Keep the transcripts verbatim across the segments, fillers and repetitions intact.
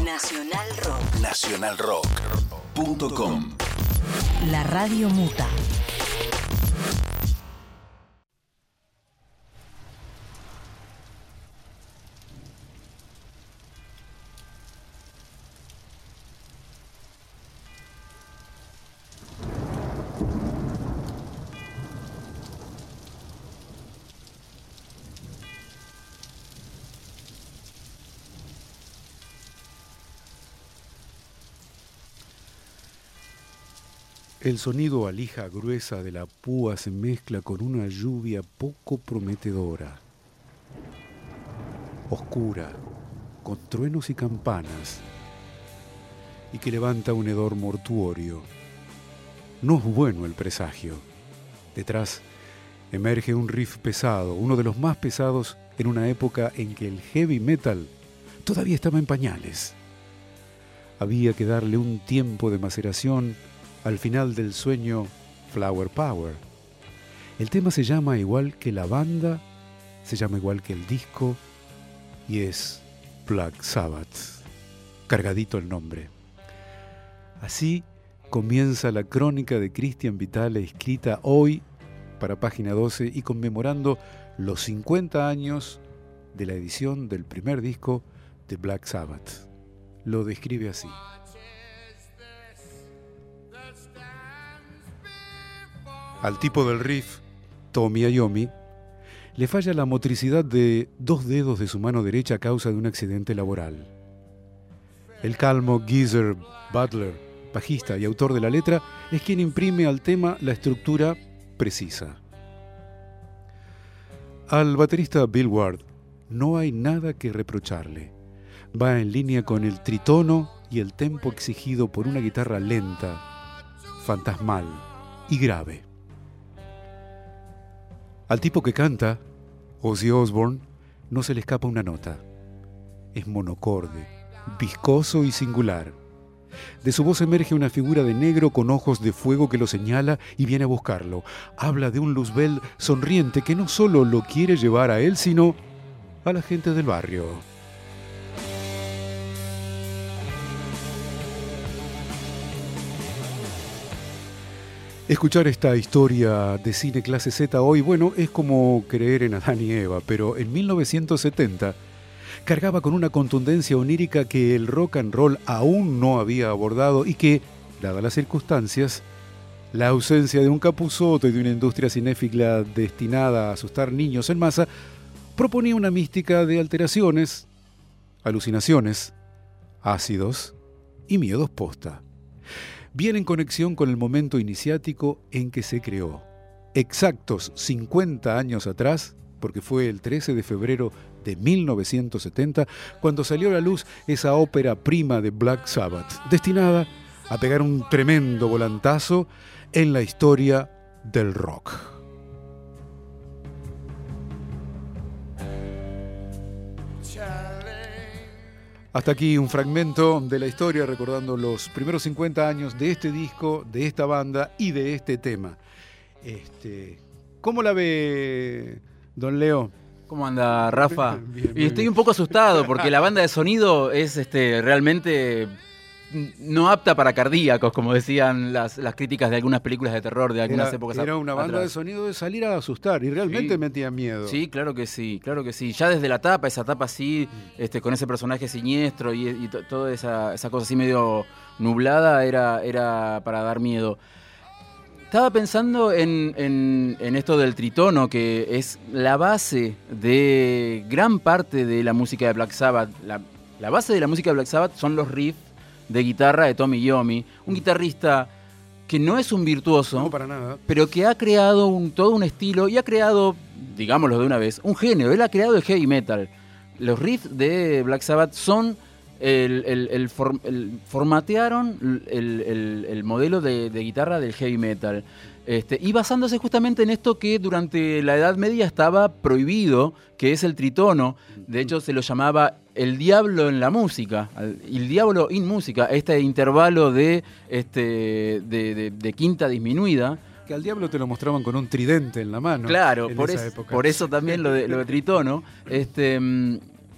Nacional Rock. nacional rock punto com. La radio muta. El sonido a lija gruesa de la púa se mezcla con una lluvia poco prometedora, oscura, con truenos y campanas, y que levanta un hedor mortuorio. No es bueno el presagio. Detrás emerge un riff pesado, uno de los más pesados en una época en que el heavy metal todavía estaba en pañales. Había que darle un tiempo de maceración al final del sueño Flower Power. El tema se llama igual que la banda, se llama igual que el disco, y es Black Sabbath. Cargadito el nombre. Así comienza la crónica de Cristian Vitale, escrita hoy para Página doce y conmemorando los cincuenta años de la edición del primer disco de Black Sabbath. Lo describe así. Al tipo del riff, Tommy Iommi, le falla la motricidad de dos dedos de su mano derecha a causa de un accidente laboral. El calmo Geezer Butler, bajista y autor de la letra, es quien imprime al tema la estructura precisa. Al baterista Bill Ward no hay nada que reprocharle. Va en línea con el tritono y el tempo exigido por una guitarra lenta, fantasmal y grave. Al tipo que canta, Ozzy Osbourne, no se le escapa una nota. Es monocorde, viscoso y singular. De su voz emerge una figura de negro con ojos de fuego que lo señala y viene a buscarlo. Habla de un Luzbel sonriente que no solo lo quiere llevar a él, sino a la gente del barrio. Escuchar esta historia de cine clase Z hoy, bueno, es como creer en Adán y Eva, pero en mil novecientos setenta cargaba con una contundencia onírica que el rock and roll aún no había abordado y que, dadas las circunstancias, la ausencia de un Capusotto y de una industria cinéfila destinada a asustar niños en masa, proponía una mística de alteraciones, alucinaciones, ácidos y miedos posta. Bien en conexión con el momento iniciático en que se creó. Exactos cincuenta años atrás, porque fue el trece de febrero de mil novecientos setenta, cuando salió a la luz esa ópera prima de Black Sabbath, destinada a pegar un tremendo volantazo en la historia del rock. Hasta aquí un fragmento de la historia recordando los primeros cincuenta años de este disco, de esta banda y de este tema. Este, ¿Cómo la ve, don Leo? ¿Cómo anda, Rafa? Bien, y estoy bien. un poco asustado porque la banda de sonido es este, realmente no apta para cardíacos, como decían las, las críticas de algunas películas de terror de algunas Era, épocas era una banda atrás. de sonido de salir a asustar y realmente Sí. metía miedo. Sí, claro que sí, claro que sí. Ya desde la tapa, esa tapa así, este, con ese personaje siniestro y, y to- toda esa, esa cosa así medio nublada, era, era para dar miedo. Estaba pensando en, en, en esto del tritono, que es la base de gran parte de la música de Black Sabbath. La, la base de la música de Black Sabbath son los riffs de guitarra de Tommy Iommi, un guitarrista que no es un virtuoso, No, para nada. pero que ha creado un, todo un estilo y ha creado, digámoslo de una vez, un género. Él ha creado el heavy metal. Los riffs de Black Sabbath son el, el, el, form, el formatearon el, el, el modelo de, de guitarra del heavy metal. Este, y basándose justamente en esto que durante la Edad Media estaba prohibido, que es el tritono. De hecho, se lo llamaba el diablo en la música, el diablo in música, este intervalo de, este, de, de, de quinta disminuida. Que al diablo te lo mostraban con un tridente en la mano. Claro, en por, esa es, época. por eso también lo de, lo de tritono. Este,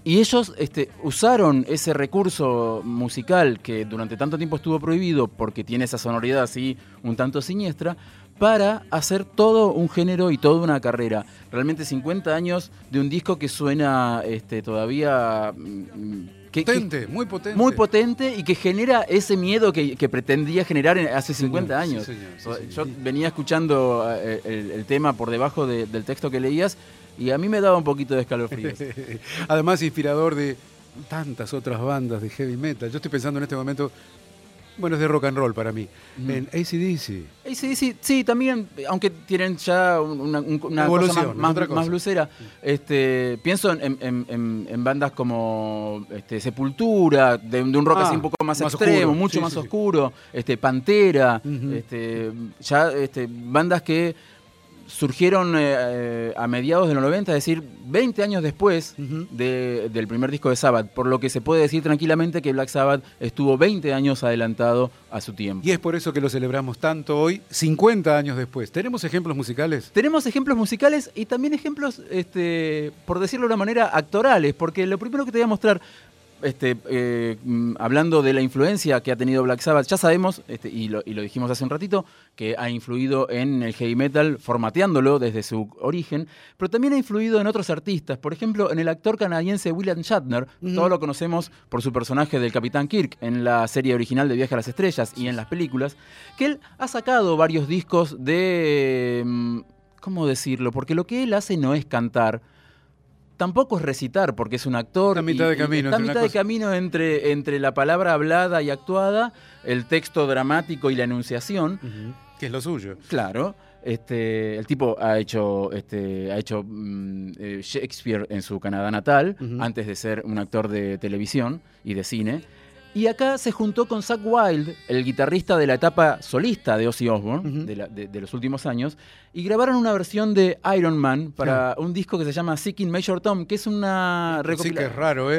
Y ellos este, usaron ese recurso musical que durante tanto tiempo estuvo prohibido porque tiene esa sonoridad así un tanto siniestra, para hacer todo un género y toda una carrera. Realmente cincuenta años de un disco que suena este, todavía... Que, potente, que, muy potente. Muy potente y que genera ese miedo que, que pretendía generar en, hace cincuenta señor, años. Sí, señor, sí, Yo señor. venía escuchando el, el tema por debajo de, del texto que leías y a mí me daba un poquito de escalofríos. Además, inspirador de tantas otras bandas de heavy metal. Yo estoy pensando en este momento... Bueno, es de rock and roll para mí. Mm. En A C D C. A C D C, sí, también, aunque tienen ya una, una cosa más, más, cosa. más blusera. Este, pienso en, en, en, en bandas como este, Sepultura, de, de un rock ah, así un poco más, más extremo, oscuro. mucho sí, más sí, oscuro. Sí. Este, Pantera, uh-huh. este, ya este, bandas que surgieron eh, a mediados de los noventa, es decir, veinte años después uh-huh. de, del primer disco de Sabbath, por lo que se puede decir tranquilamente que Black Sabbath estuvo veinte años adelantado a su tiempo. Y es por eso que lo celebramos tanto hoy, cincuenta años después. ¿Tenemos ejemplos musicales? Tenemos ejemplos musicales y también ejemplos, este, por decirlo de una manera, actorales, porque lo primero que te voy a mostrar... Este, eh, hablando de la influencia que ha tenido Black Sabbath, ya sabemos, este, y, lo, y lo dijimos hace un ratito, que ha influido en el heavy metal formateándolo desde su origen, pero también ha influido en otros artistas. Por ejemplo, en el actor canadiense William Shatner, mm. todos lo conocemos por su personaje del Capitán Kirk en la serie original de Viaje a las Estrellas y en las películas, que él ha sacado varios discos de... ¿Cómo decirlo? Porque lo que él hace no es cantar, tampoco es recitar, porque es un actor. Está a mitad de camino. Está a mitad de camino entre, entre la palabra hablada y actuada, el texto dramático y la enunciación. Uh-huh. Que es lo suyo. Claro. Este, el tipo ha hecho, este, ha hecho um, Shakespeare en su Canadá natal, uh-huh. antes de ser un actor de televisión y de cine. Y acá se juntó con Zakk Wylde, el guitarrista de la etapa solista de Ozzy Osbourne, uh-huh. de, la, de, de los últimos años, y grabaron una versión de Iron Man para sí. un disco que se llama Seeking Major Tom, que es una recopilación. Sí que es raro, ¿eh?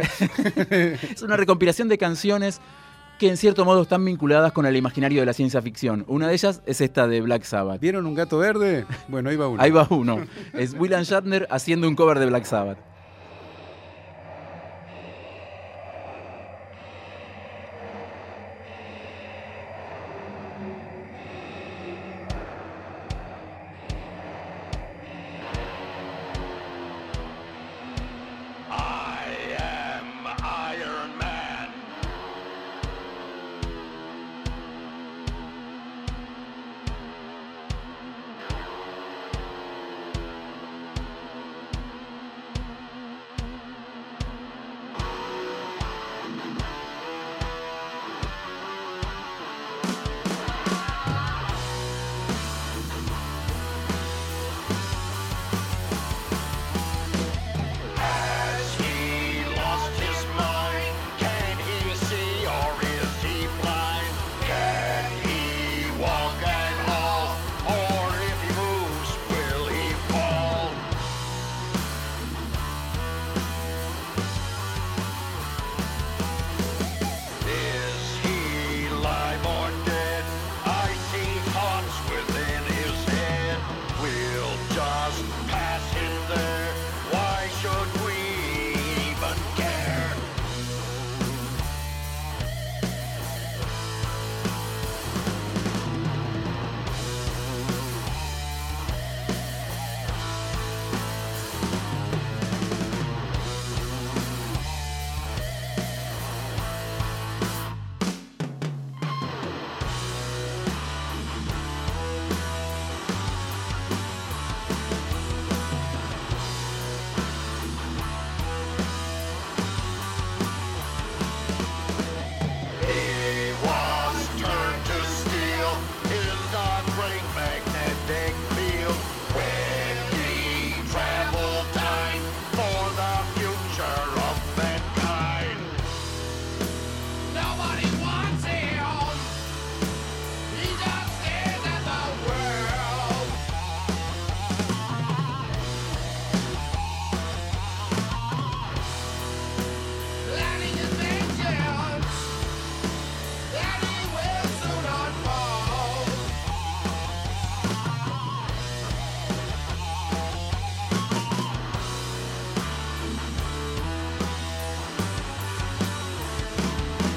Es una recompilación de canciones que en cierto modo están vinculadas con el imaginario de la ciencia ficción. Una de ellas es esta de Black Sabbath. ¿Vieron un gato verde? Bueno, ahí va uno. Ahí va uno. Es William Shatner haciendo un cover de Black Sabbath.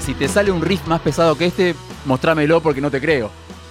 si te sale un riff más pesado que este, mostrámelo porque no te creo.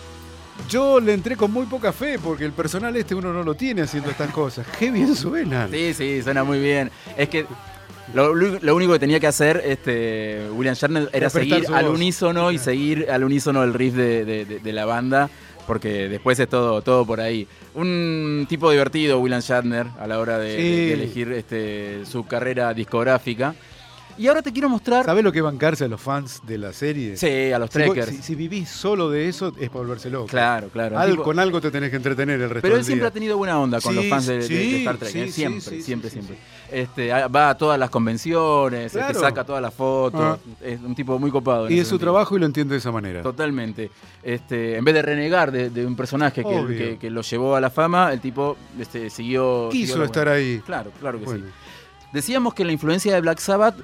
Yo le entré con muy poca fe porque el personal este uno no lo tiene haciendo estas cosas. ¡Qué bien suenan! Sí, sí, suena muy bien. Es que lo, lo único que tenía que hacer este William Shatner era seguir al unísono y seguir al unísono el riff de, de, de, de la banda, porque después es todo, todo por ahí. Un tipo divertido, William Shatner, a la hora de, sí. de, de elegir este, su carrera discográfica. Y ahora te quiero mostrar... ¿Sabés lo que es bancarse a los fans de la serie? Sí, a los si trekkers. Si, si vivís solo de eso, es para volverse loco. Claro, claro. Al, tipo... Con algo te tenés que entretener el resto Pero del él siempre día. ha tenido buena onda con sí, los fans de, sí, de, de Star Trek. Sí, ¿eh? Siempre, sí, sí, siempre, sí, siempre. Sí. Este, va a todas las convenciones, claro. este, saca todas las fotos. Ah. Es un tipo muy copado. Y es su sentido. trabajo y lo entiende de esa manera. Totalmente. Este, en vez de renegar de, de un personaje que, que, que lo llevó a la fama, el tipo este, siguió... Quiso siguió estar ahí. Claro, claro que bueno. sí. Decíamos que la influencia de Black Sabbath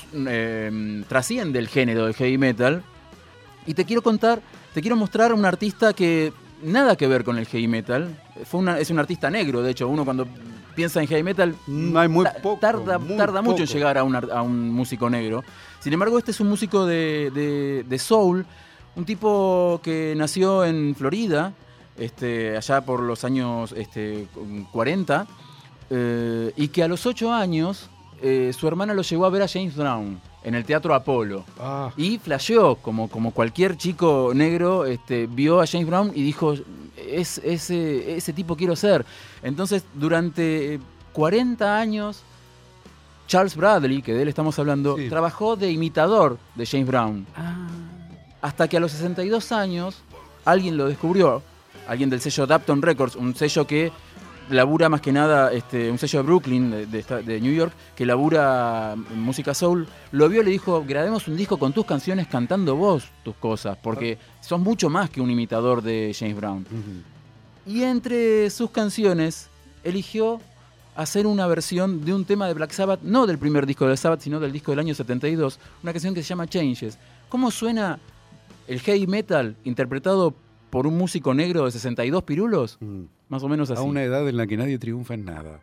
eh, trasciende el género del heavy metal. Y te quiero contar, te quiero mostrar un artista que nada que ver con el heavy metal. Fue una, es un artista negro, de hecho. Uno cuando piensa en heavy metal no hay muy poco, tarda, muy tarda poco. mucho en llegar a un, a un músico negro. Sin embargo, este es un músico de, de, de soul, un tipo que nació en Florida, este, allá por los años este, cuarenta, eh, y que a los ocho años eh, su hermana lo llevó a ver a James Brown en el Teatro Apolo. Ah. Y flasheó, como, como cualquier chico negro, este, vio a James Brown y dijo, es, ese, ese tipo quiero ser. Entonces, durante cuarenta años, Charles Bradley, que de él estamos hablando, sí. trabajó de imitador de James Brown. Ah. Hasta que a los sesenta y dos años, alguien lo descubrió, alguien del sello Dapton Records, un sello que labura más que nada, este, un sello de Brooklyn, de, de, de New York, que labura música soul, lo vio y le dijo, grabemos un disco con tus canciones cantando vos tus cosas, porque sos mucho más que un imitador de James Brown. Uh-huh. Y entre sus canciones, eligió hacer una versión de un tema de Black Sabbath, no del primer disco de Black Sabbath, sino del disco del año setenta y dos, una canción que se llama Changes. ¿Cómo suena el heavy metal interpretado por un músico negro de sesenta y dos pirulos? Mm. Más o menos así. A una edad en la que nadie triunfa en nada.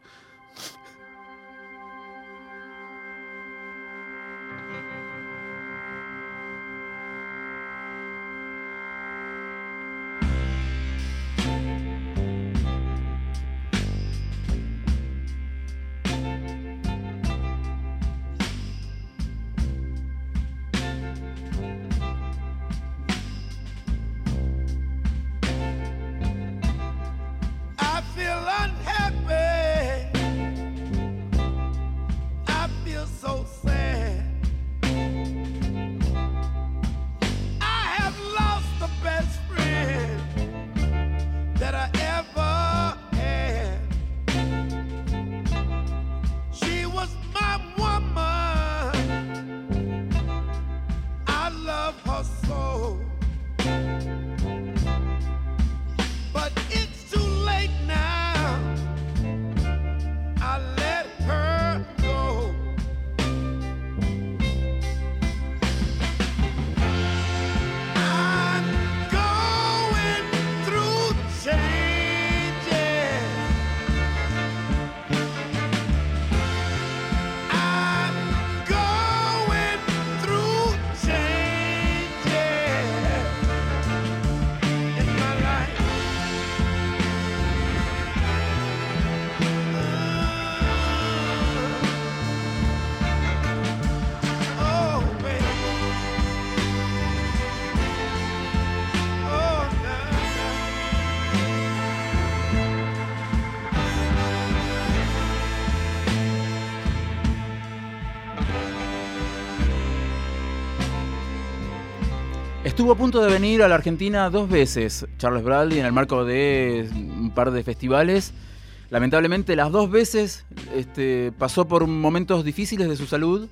Estuvo a punto de venir a la Argentina dos veces, Charles Bradley, en el marco de un par de festivales. Lamentablemente, las dos veces este, pasó por momentos difíciles de su salud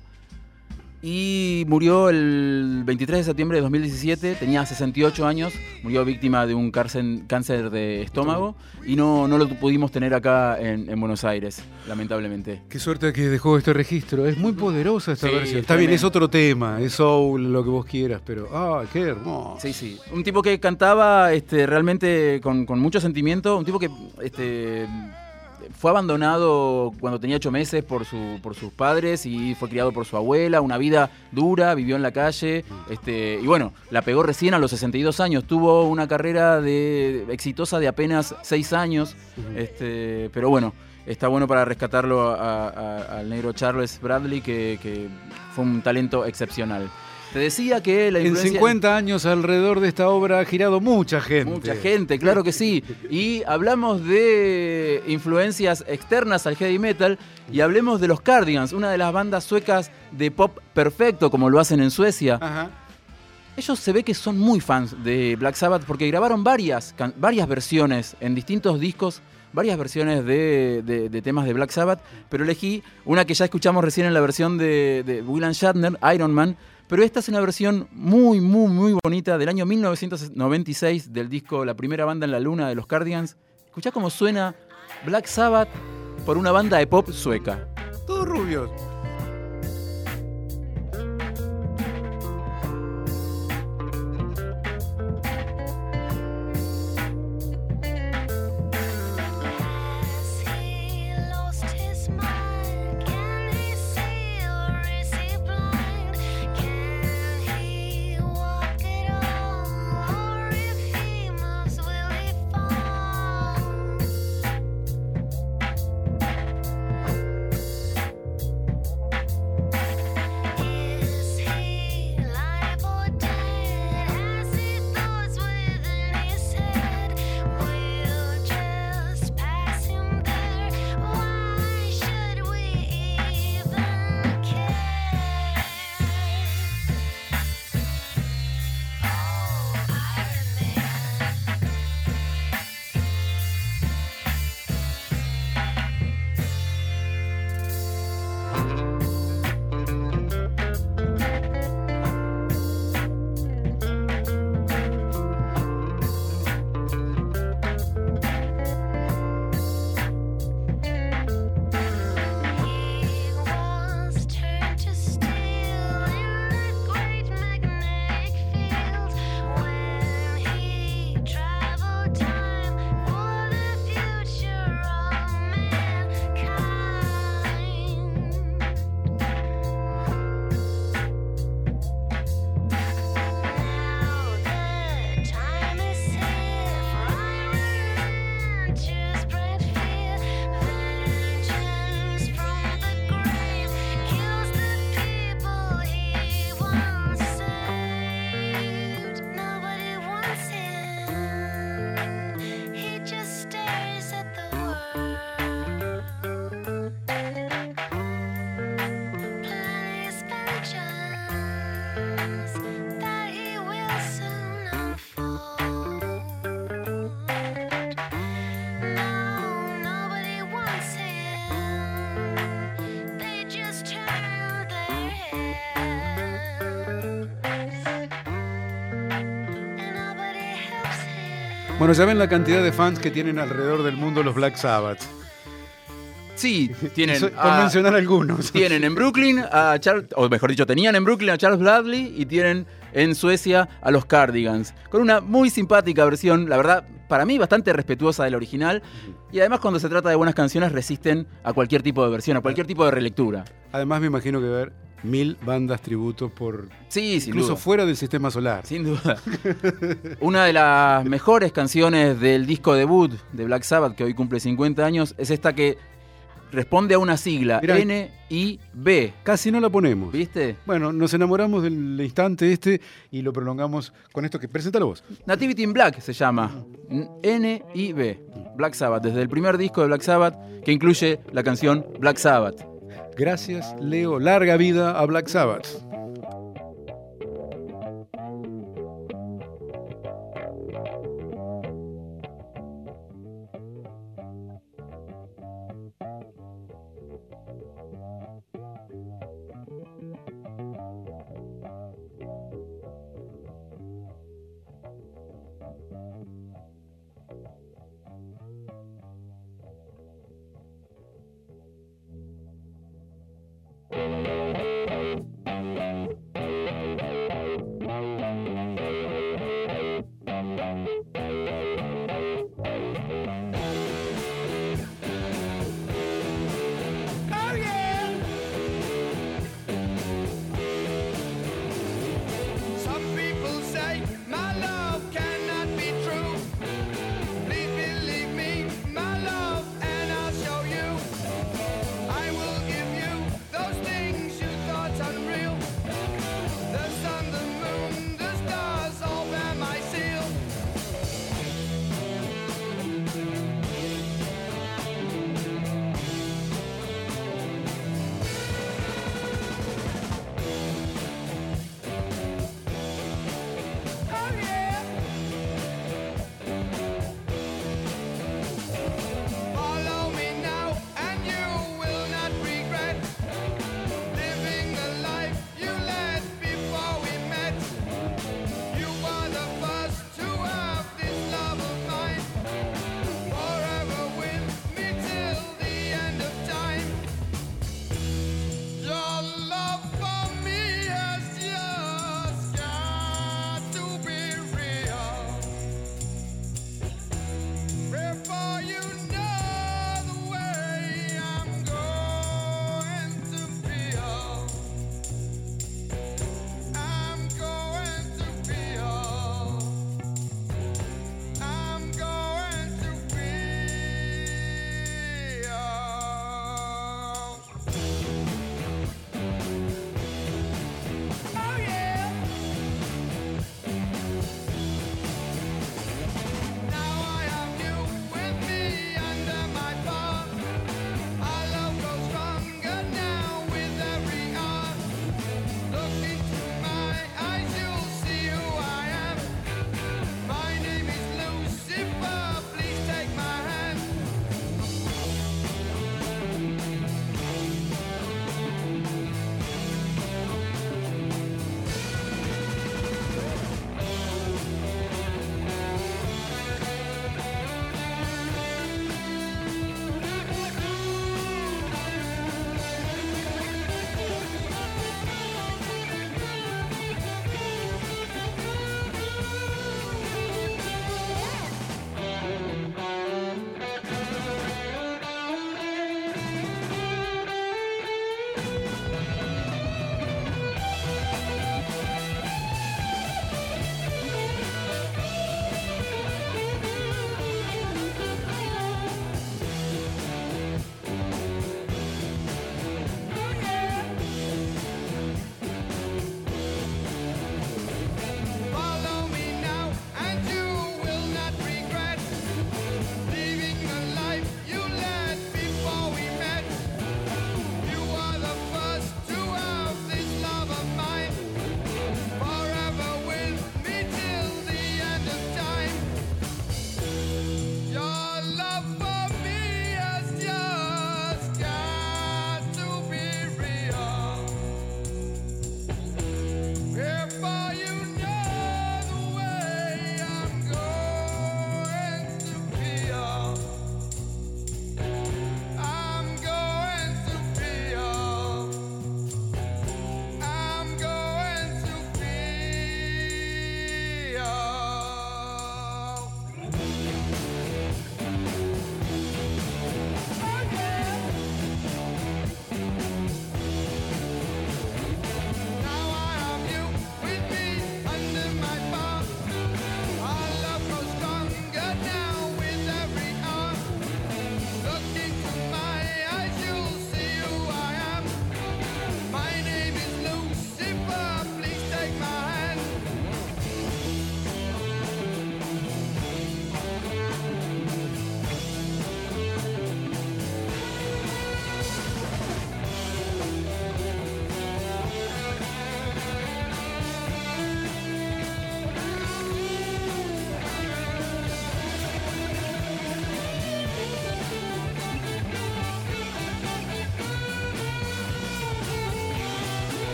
y murió el veintitrés de septiembre de dos mil diecisiete. Tenía sesenta y ocho años, murió víctima de un cáncer de estómago y no, no lo pudimos tener acá en, en Buenos Aires, lamentablemente. Qué suerte que dejó este registro. Es muy poderosa esta sí, versión. Está bien, es otro tema, es soul, lo que vos quieras, pero ¡ah, qué hermoso! Sí, sí. Un tipo que cantaba este, realmente con, con mucho sentimiento, un tipo que... Este, fue abandonado cuando tenía ocho meses por, su, por sus padres y fue criado por su abuela, una vida dura, vivió en la calle, este, y bueno, la pegó recién a los sesenta y dos años, tuvo una carrera de, exitosa de apenas seis años, este, pero bueno, está bueno para rescatarlo a, a, al negro Charles Bradley, que, que fue un talento excepcional. Te decía que la influencia... En cincuenta años alrededor de esta obra ha girado mucha gente. Mucha gente, claro que sí. Y hablamos de influencias externas al heavy metal y hablemos de los Cardigans, una de las bandas suecas de pop perfecto, como lo hacen en Suecia. Ajá. Ellos se ve que son muy fans de Black Sabbath porque grabaron varias, varias versiones en distintos discos, varias versiones de, de, de temas de Black Sabbath, pero elegí una que ya escuchamos recién en la versión de, de William Shatner, Iron Man, pero esta es una versión muy, muy, muy bonita del año mil novecientos noventa y seis del disco La Primera Banda en la Luna de los Cardigans. Escuchá cómo suena Black Sabbath por una banda de pop sueca. Todos rubios. Bueno, ya ven la cantidad de fans que tienen alrededor del mundo los Black Sabbath. Sí, tienen... Por a, mencionar algunos. Tienen en Brooklyn a Charles... O mejor dicho, tenían en Brooklyn a Charles Bradley y tienen en Suecia a los Cardigans. Con una muy simpática versión, la verdad, para mí bastante respetuosa del original. Y además cuando se trata de buenas canciones resisten a cualquier tipo de versión, a cualquier tipo de relectura. Además me imagino que va a haber mil bandas tributos por... Sí, sin incluso duda. fuera del sistema solar. Sin duda. Una de las mejores canciones del disco debut de Black Sabbath, que hoy cumple cincuenta años, es esta que responde a una sigla, Mirá, N I B. Casi no la ponemos. ¿Viste? Bueno, nos enamoramos del instante este y lo prolongamos con esto que... Preséntalo vos. Nativity in Black se llama. N I B. Black Sabbath, desde el primer disco de Black Sabbath, que incluye la canción Black Sabbath. Gracias, Leo. Larga vida a Black Sabbath.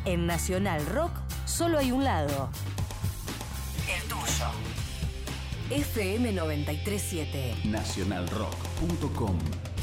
En Nacional Rock solo hay un lado. El tuyo. F M noventa y tres punto siete. nacional rock punto com